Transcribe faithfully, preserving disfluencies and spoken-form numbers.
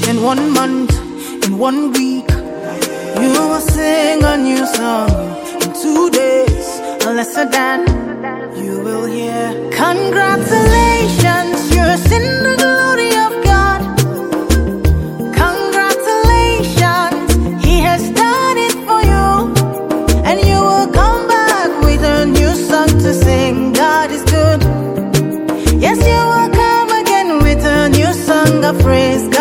In one month, in one week, you will sing a new song. In two days, lesser than you will hear. Congratulations, you're in the glory of God. Congratulations, He has done it for you. And you will come back with a new song to sing. God is good. Yes, you will come again with a new song of praise.